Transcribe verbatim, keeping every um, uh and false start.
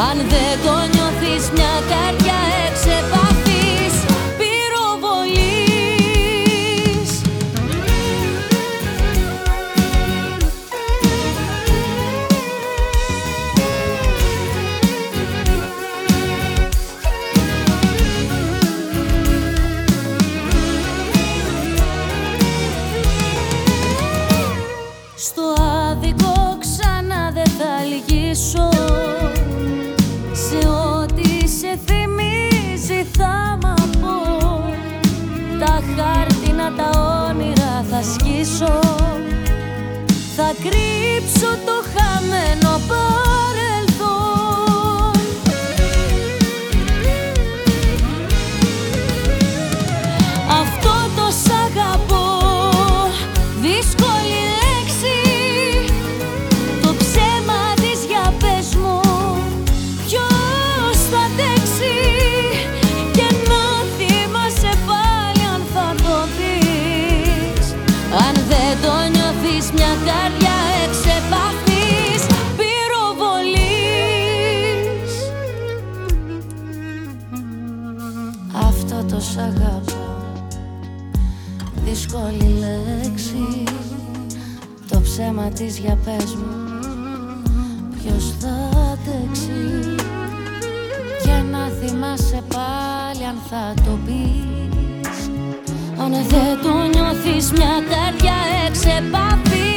Αν δεν το νιώθεις μια καρδιά εξ επαφής πυροβολής. Στο άδικο ξανά δεν θα λυγίσω, σε ό,τι σε θυμίζει θα μ' πω. Τα χάρτινα τα όνειρα θα σκίσω, θα κρύψω το χαμένο παρελθόν. Αυτό το σ' αγαπώ, δύσκολη λέξη, το ψέμα της για πες μου, ποιος θα αντέξει και να θυμάσαι πάλι αν θα το δεις. Αν δεν το νιώθεις μια καρδιά εξ επαφής πυροβολής. Αυτό το σ' αγαπώ, δύσκολη λέξη, το ψέμα της για πες μου, ποιος θα αντέξει και να θυμάσαι πάλι αν θα το πεις. Αν δεν το νιώθεις μια καρδιά εξ επαφής